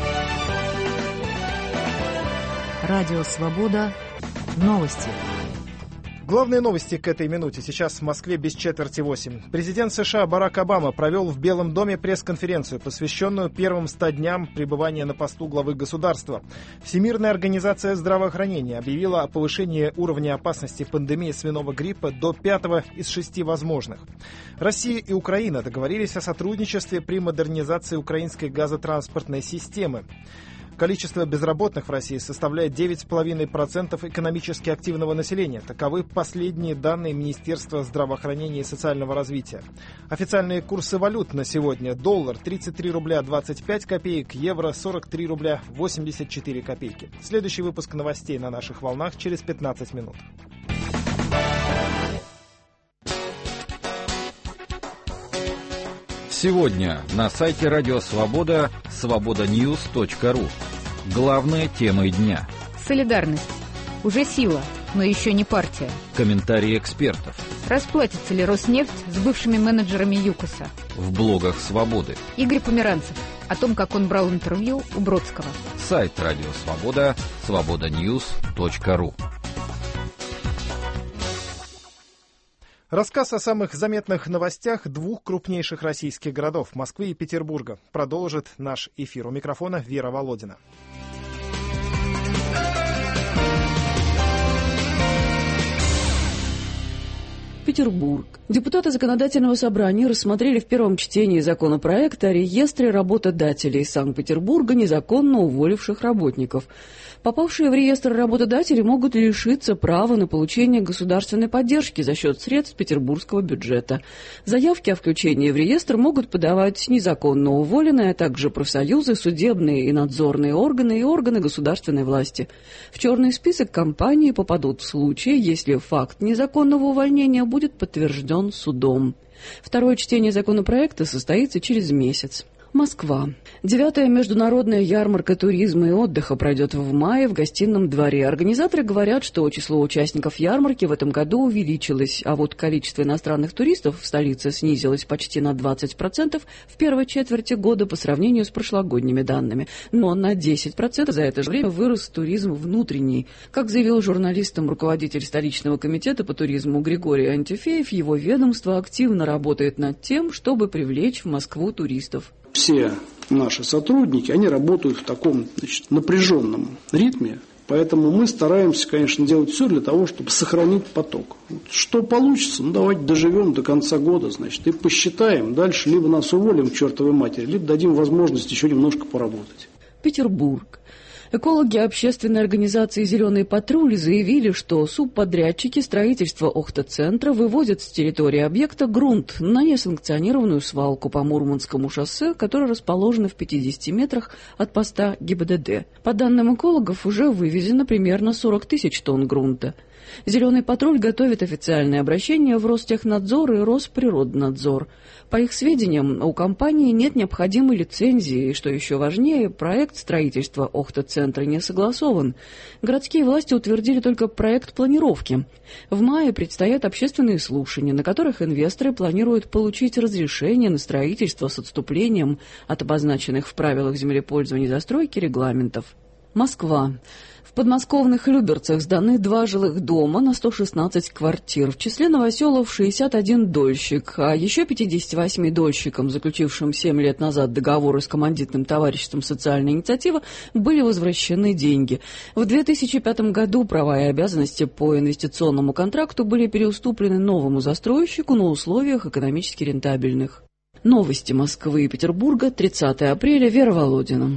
Радио «Свобода». Новости. Главные новости к этой минуте. Сейчас в Москве без четверти восемь. Президент США Барак Обама провел в Белом доме пресс-конференцию, посвященную первым ста дням пребывания на посту главы государства. Всемирная организация здравоохранения объявила о повышении уровня опасности пандемии свиного гриппа до пятого из шести возможных. Россия и Украина договорились о сотрудничестве при модернизации украинской газотранспортной системы. Количество безработных в России составляет девять целых пять десятых процента экономически активного населения. Таковы последние данные Министерства здравоохранения и социального развития. Официальные курсы валют на сегодня. Доллар тридцать три рубля двадцать пять копеек, евро сорок три рубля восемьдесят четыре копейки. Следующий выпуск новостей на наших волнах через пятнадцать минут. Сегодня на сайте Радио Свобода свобода ньюс точка ру. Главные темы дня. Солидарность. Уже сила, но еще не партия. Комментарии экспертов. Расплатится ли Роснефть с бывшими менеджерами ЮКОСа? В блогах Свободы. Игорь Померанцев. О том, как он брал интервью у Бродского. Сайт Радио Свобода свобода ньюс точка ру. Рассказ о самых заметных новостях двух крупнейших российских городов – Москвы и Петербурга. Продолжит наш эфир. У микрофона Вера Володина. Петербург. Депутаты Законодательного собрания рассмотрели в первом чтении законопроекта о реестре работодателей Санкт-Петербурга, незаконно уволивших работников. Попавшие в реестр работодатели могут лишиться права на получение государственной поддержки за счет средств петербургского бюджета. Заявки о включении в реестр могут подавать незаконно уволенные, а также профсоюзы, судебные и надзорные органы и органы государственной власти. В черный список компании попадут в случае, если факт незаконного увольнения будет подтвержден судом. Второе чтение законопроекта состоится через месяц. Москва. Девятая международная ярмарка туризма и отдыха пройдет в мае в Гостином дворе. Организаторы говорят, что число участников ярмарки в этом году увеличилось, а вот количество иностранных туристов в столице снизилось почти на двадцать процентов в первой четверти года по сравнению с прошлогодними данными. Но на десять процентов за это же время вырос туризм внутренний. Как заявил журналистам руководитель столичного комитета по туризму Григорий Антюфеев, его ведомство активно работает над тем, чтобы привлечь в Москву туристов. Все наши сотрудники, они работают в таком, значит, напряженном ритме, поэтому мы стараемся, конечно, делать все для того, чтобы сохранить поток. Что получится, ну давайте доживем до конца года, значит, и посчитаем, дальше либо нас уволим к чертовой матери, либо дадим возможность еще немножко поработать. Петербург. Экологи общественной организации «Зеленый патруль» заявили, что субподрядчики строительства Охта-центра выводят с территории объекта грунт на несанкционированную свалку по Мурманскому шоссе, которое расположено в пятидесяти метрах от поста ГИБДД. По данным экологов, уже вывезено примерно сорок тысяч тонн грунта. «Зеленый патруль» готовит официальное обращение в Ростехнадзор и Росприроднадзор. По их сведениям, у компании нет необходимой лицензии, и, что еще важнее, проект строительства Охта-центра не согласован. Городские власти утвердили только проект планировки. В мае предстоят общественные слушания, на которых инвесторы планируют получить разрешение на строительство с отступлением от обозначенных в правилах землепользования и застройки регламентов. Москва. В подмосковных Люберцах сданы два жилых дома на сто шестнадцать квартир. В числе новоселов шестьдесят один дольщик, а еще пятидесяти восьми дольщикам, заключившим семь лет назад договоры с командитным товариществом «Социальная инициатива», были возвращены деньги. В две тысячи пятом году права и обязанности по инвестиционному контракту были переуступлены новому застройщику на условиях экономически рентабельных. Новости Москвы и Петербурга, тридцатого апреля, Вера Володина.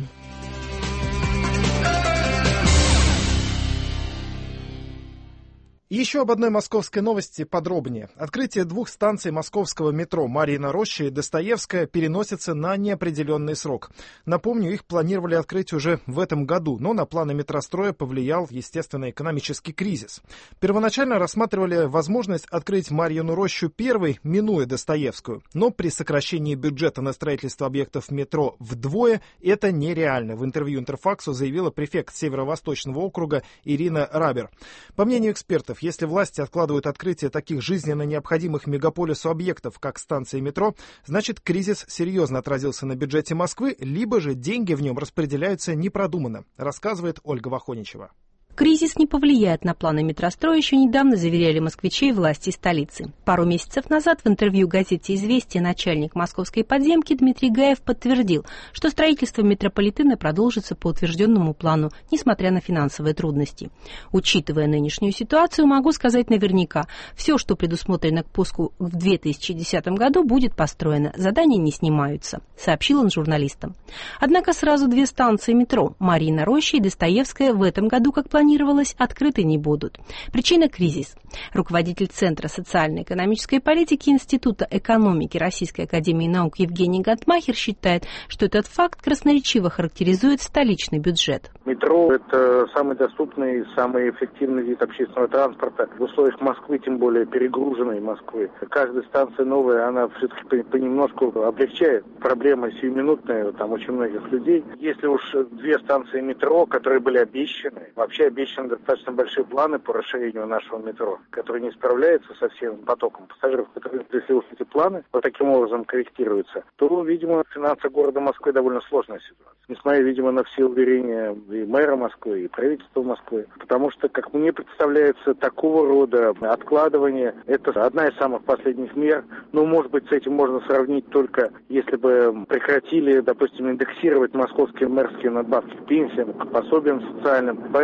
Еще об одной московской новости подробнее. Открытие двух станций московского метро «Марьина Роща» и «Достоевская» переносится на неопределенный срок. Напомню, их планировали открыть уже в этом году, но на планы метростроя повлиял, естественно, экономический кризис. Первоначально рассматривали возможность открыть Марьину Рощу первой, минуя Достоевскую, но при сокращении бюджета на строительство объектов метро вдвое это нереально. В интервью Интерфаксу заявила префект Северо-Восточного округа Ирина Рабер. По мнению экспертов, если власти откладывают открытие таких жизненно необходимых мегаполису объектов, как станции метро, значит, кризис серьезно отразился на бюджете Москвы, либо же деньги в нем распределяются непродуманно, рассказывает Ольга Вахоничева. Кризис не повлияет на планы метростроя, еще недавно заверяли москвичей власти столицы. Пару месяцев назад в интервью газете «Известия» начальник московской подземки Дмитрий Гаев подтвердил, что строительство метрополитена продолжится по утвержденному плану, несмотря на финансовые трудности. Учитывая нынешнюю ситуацию, могу сказать наверняка, все, что предусмотрено к пуску в две тысячи десятом году, будет построено, задания не снимаются, сообщил он журналистам. Однако сразу две станции метро «Марьина Роща» и «Достоевская» в этом году, как планировалось, планировалось, открыты не будут. Причина – кризис. Руководитель Центра социально-экономической политики Института экономики Российской академии наук Евгений Гантмахер считает, что этот факт красноречиво характеризует столичный бюджет. Метро – это самый доступный, самый эффективный вид общественного транспорта в условиях Москвы, тем более перегруженной Москвы. Каждая станция новая, она все-таки понемножку облегчает. Проблема сиюминутная, там очень многих людей. Если уж две станции метро, которые были обещаны, вообще обещаны достаточно большие планы по расширению нашего метро, которые не справляются со всем потоком пассажиров, которые, если уж эти планы вот таким образом корректируются, то, видимо, финансы города Москвы довольно сложная ситуация. Несмотря, видимо, на все уверения и мэра Москвы, и правительства Москвы. Потому что, как мне представляется, такого рода откладывание – это одна из самых последних мер. Но, может быть, с этим можно сравнить только, если бы прекратили, допустим, индексировать московские мэрские надбавки к пенсиям, к пособиям социальным. Поэтому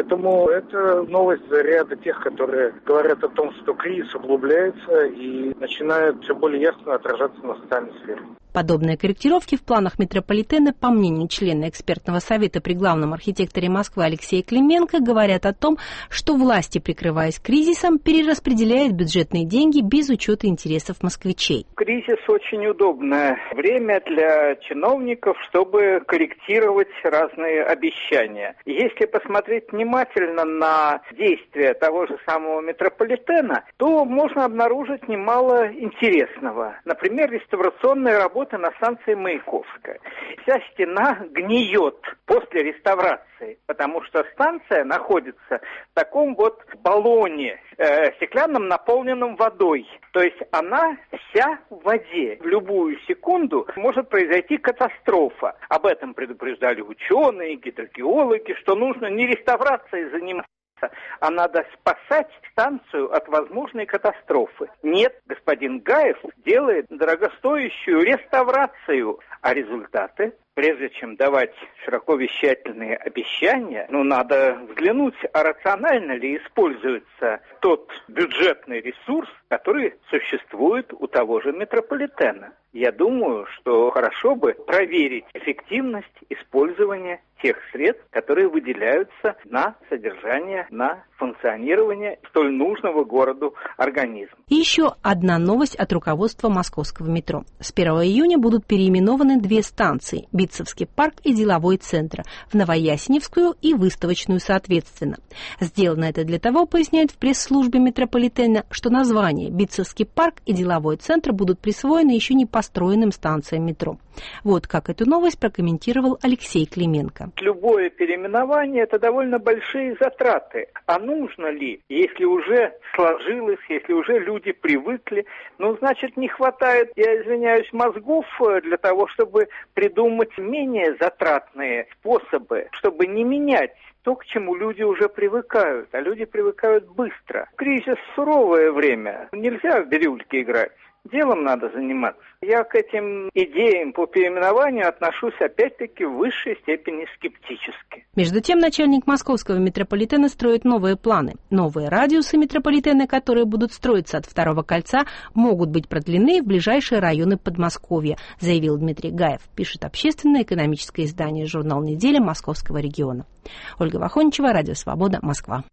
Поэтому это новость ряда тех, которые говорят о том, что кризис углубляется и начинает все более ясно отражаться на социальной сфере. Подобные корректировки в планах метрополитена, по мнению члена экспертного совета при главном архитекторе Москвы Алексея Клименко, говорят о том, что власти, прикрываясь кризисом, перераспределяют бюджетные деньги без учета интересов москвичей. Кризис очень удобное время для чиновников, чтобы корректировать разные обещания. Если посмотреть внимательно на действия того же самого метрополитена, то можно обнаружить немало интересного. Например, реставрационные работы на станции Маяковская. Вся стена гниет после реставрации, потому что станция находится в таком вот баллоне э, стеклянном, наполненном водой. То есть она вся в воде. В любую секунду может произойти катастрофа. Об этом предупреждали ученые, гидрогеологи, что нужно не реставрацией заниматься, а надо спасать станцию от возможной катастрофы. Нет, господин Гаев делает дорогостоящую реставрацию, а результаты, прежде чем давать широковещательные обещания, ну, надо взглянуть, а рационально ли используется тот бюджетный ресурс, который существует у того же метрополитена. Я думаю, что хорошо бы проверить эффективность использования тех средств, которые выделяются на содержание, на функционирование столь нужного городу организма. И еще одна новость от руководства московского метро. С первого июня будут переименованы две станции – Битцевский парк и Деловой центр – в Новоясеневскую и Выставочную соответственно. Сделано это для того, поясняют в пресс-службе метрополитена, что название Битцевский парк и Деловой центр будут присвоены еще не построенным станциям метро. Вот как эту новость прокомментировал Алексей Клименко. Любое переименование – это довольно большие затраты. А нужно ли, если уже сложилось, если уже люди привыкли, ну, значит, не хватает, я извиняюсь, мозгов для того, чтобы придумать менее затратные способы, чтобы не менять то, к чему люди уже привыкают, а люди привыкают быстро. Кризис – суровое время, нельзя в бирюльки играть. Делом надо заниматься. Я к этим идеям по переименованию отношусь опять-таки в высшей степени скептически. Между тем, начальник московского метрополитена строит новые планы. Новые радиусы метрополитена, которые будут строиться от второго кольца, могут быть продлены в ближайшие районы Подмосковья, заявил Дмитрий Гаев, пишет общественное экономическое издание «Журнал недели» Московского региона. Ольга Вахончева, Радио Свобода, Москва.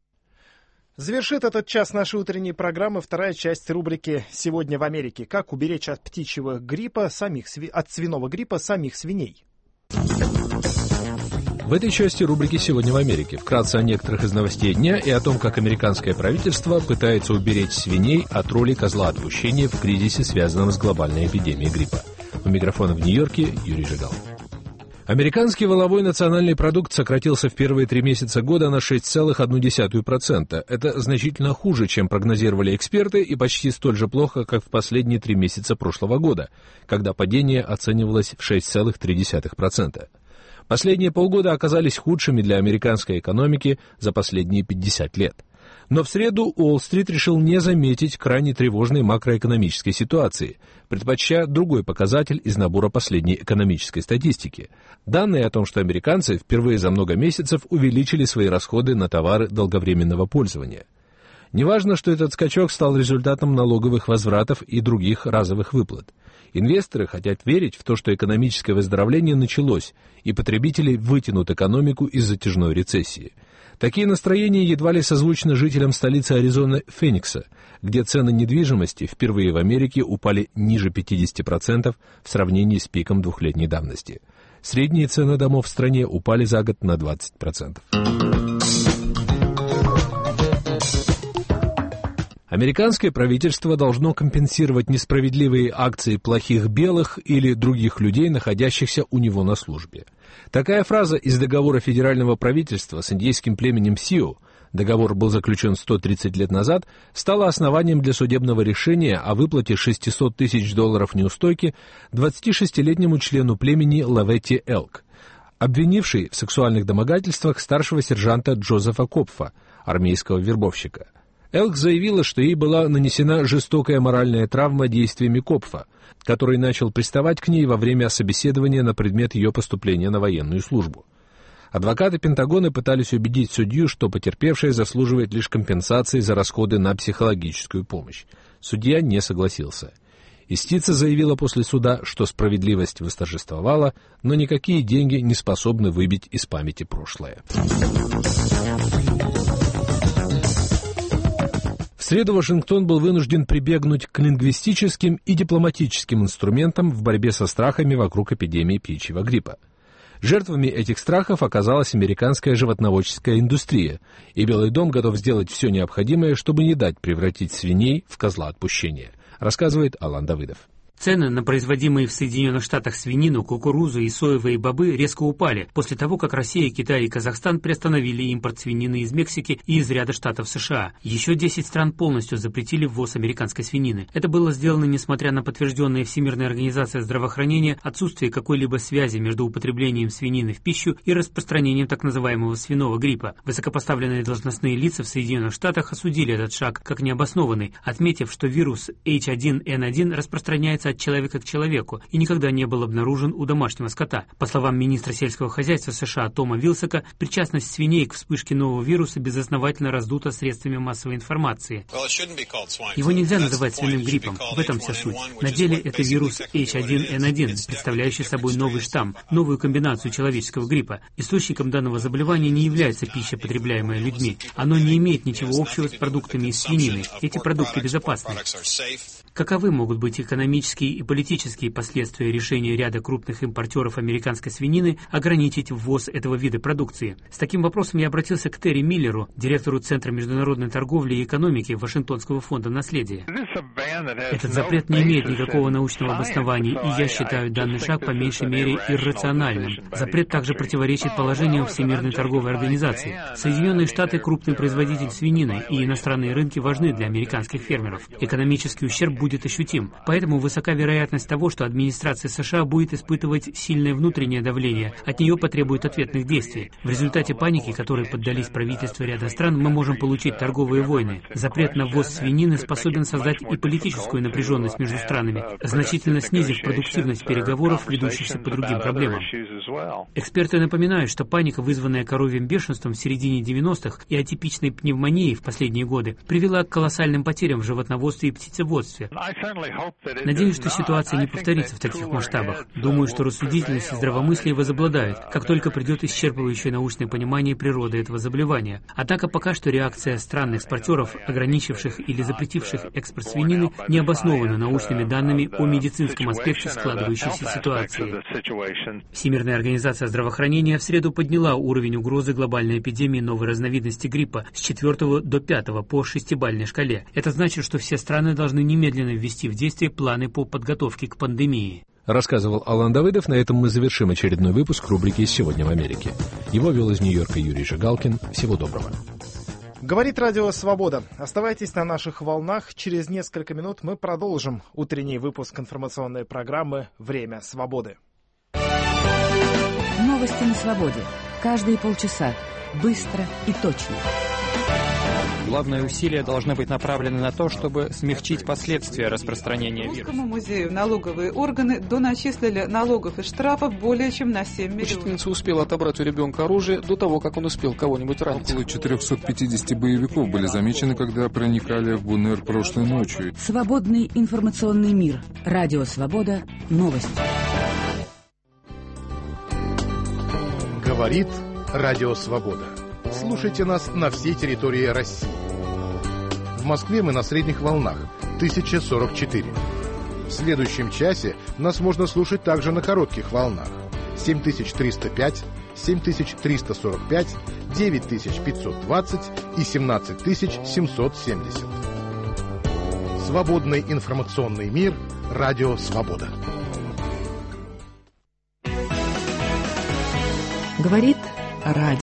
Завершит этот час нашей утренней программы вторая часть рубрики «Сегодня в Америке». Как уберечь от птичьего гриппа, самих, от свиного гриппа самих свиней. В этой части рубрики «Сегодня в Америке» вкратце о некоторых из новостей дня и о том, как американское правительство пытается уберечь свиней от роли козла отпущения в кризисе, связанном с глобальной эпидемией гриппа. У микрофона в Нью-Йорке Юрий Жигал. Американский валовой национальный продукт сократился в первые три месяца года на шесть целых одну десятую процента. Это значительно хуже, чем прогнозировали эксперты, и почти столь же плохо, как в последние три месяца прошлого года, когда падение оценивалось в шесть целых три десятых процента. Последние полгода оказались худшими для американской экономики за последние пятьдесят лет. Но в среду Уолл-стрит решил не заметить крайне тревожной макроэкономической ситуации, предпочтя другой показатель из набора последней экономической статистики. Данные о том, что американцы впервые за много месяцев увеличили свои расходы на товары долговременного пользования. Неважно, что этот скачок стал результатом налоговых возвратов и других разовых выплат. Инвесторы хотят верить в то, что экономическое выздоровление началось, и потребители вытянут экономику из затяжной рецессии. Такие настроения едва ли созвучны жителям столицы Аризоны Феникса, где цены недвижимости впервые в Америке упали ниже пятьдесят процентов в сравнении с пиком двухлетней давности. Средние цены домов в стране упали за год на двадцать процентов. Американское правительство должно компенсировать несправедливые акции плохих белых или других людей, находящихся у него на службе. Такая фраза из договора федерального правительства с индейским племенем Сиу, договор был заключен сто тридцать лет назад, стала основанием для судебного решения о выплате шестьсот тысяч долларов неустойки двадцатишестилетнему члену племени Лаветти Элк, обвинивший в сексуальных домогательствах старшего сержанта Джозефа Копфа, армейского вербовщика. Элк заявила, что ей была нанесена жестокая моральная травма действиями Копфа, который начал приставать к ней во время собеседования на предмет ее поступления на военную службу. Адвокаты Пентагона пытались убедить судью, что потерпевшая заслуживает лишь компенсации за расходы на психологическую помощь. Судья не согласился. Истица заявила после суда, что справедливость восторжествовала, но никакие деньги не способны выбить из памяти прошлое. В среду Вашингтон был вынужден прибегнуть к лингвистическим и дипломатическим инструментам в борьбе со страхами вокруг эпидемии птичьего гриппа. Жертвами этих страхов оказалась американская животноводческая индустрия, и Белый дом готов сделать все необходимое, чтобы не дать превратить свиней в козла отпущения, рассказывает Алан Давыдов. Цены на производимые в Соединенных Штатах свинину, кукурузу и соевые бобы резко упали после того, как Россия, Китай и Казахстан приостановили импорт свинины из Мексики и из ряда штатов США. Еще десять стран полностью запретили ввоз американской свинины. Это было сделано несмотря на подтвержденное Всемирной организацией здравоохранения отсутствие какой-либо связи между употреблением свинины в пищу и распространением так называемого свиного гриппа. Высокопоставленные должностные лица в Соединенных Штатах осудили этот шаг как необоснованный, отметив, что вирус эйч один эн один распространяется от человека к человеку и никогда не был обнаружен у домашнего скота. По словам министра сельского хозяйства США Тома Вилсака, причастность свиней к вспышке нового вируса безосновательно раздута средствами массовой информации. Его нельзя называть свиным гриппом, в этом вся суть. На деле это вирус эйч один эн один, представляющий собой новый штамм, новую комбинацию человеческого гриппа. Источником данного заболевания не является пища, потребляемая людьми. Оно не имеет ничего общего с продуктами из свинины. Эти продукты безопасны. Каковы могут быть экономические и политические последствия решения ряда крупных импортеров американской свинины ограничить ввоз этого вида продукции? С таким вопросом я обратился к Терри Миллеру, директору Центра международной торговли и экономики Вашингтонского фонда наследия. Этот запрет не имеет никакого научного обоснования, и я считаю данный шаг по меньшей мере иррациональным. Запрет также противоречит положениям Всемирной торговой организации. Соединенные Штаты – крупный производитель свинины, и иностранные рынки важны для американских фермеров. Экономический ущерб будет ощутим, поэтому высока вероятность того, что администрация США будет испытывать сильное внутреннее давление, от нее потребует ответных действий. В результате паники, которой поддались правительства ряда стран, мы можем получить торговые войны. Запрет на ввоз свинины способен создать и политическую напряженность между странами, значительно снизив продуктивность переговоров, ведущихся по другим проблемам. Эксперты напоминают, что паника, вызванная коровьим бешенством в середине девяностых и атипичной пневмонией в последние годы, привела к колоссальным потерям в животноводстве и птицеводстве. Надеюсь, что ситуация не повторится в таких масштабах. Думаю, что рассудительность и здравомыслие возобладают, как только придет исчерпывающее научное понимание природы этого заболевания. Однако пока что реакция стран-экспортеров, ограничивших или запретивших экспорт свинины, не обоснована научными данными о медицинском аспекте складывающейся ситуации. Всемирная организация здравоохранения в среду подняла уровень угрозы глобальной эпидемии новой разновидности гриппа с четвертого до пятого по шестибалльной шкале. Это значит, что все страны должны немедленно ввести в действие планы по подготовке к пандемии. Рассказывал Алан Давыдов. На этом мы завершим очередной выпуск рубрики «Сегодня в Америке». Его вел из Нью-Йорка Юрий Жигалкин. Всего доброго. Говорит Радио Свобода. Оставайтесь на наших волнах. Через несколько минут мы продолжим утренний выпуск информационной программы «Время свободы». Новости на свободе. Каждые полчаса. Быстро и точно. Главные усилия должны быть направлены на то, чтобы смягчить последствия распространения вируса. Русскому музею налоговые органы доначислили налогов и штрафов более чем на семь миллионов. Учительница успела отобрать у ребенка оружие до того, как он успел кого-нибудь ранить. Около четырехсот пятидесяти боевиков были замечены, когда проникали в Бунер прошлой ночью. Свободный информационный мир. Радио Свобода. Новости. Говорит Радио Свобода. Слушайте нас на всей территории России. В Москве мы на средних волнах тысяча сорок четыре. В следующем часе нас можно слушать также на коротких волнах семь тысяч триста пять, семь тысяч триста сорок пять, девять тысяч пятьсот двадцать и семнадцать тысяч семьсот семьдесят. Свободный информационный мир. Радио Свобода. Говорит Радио.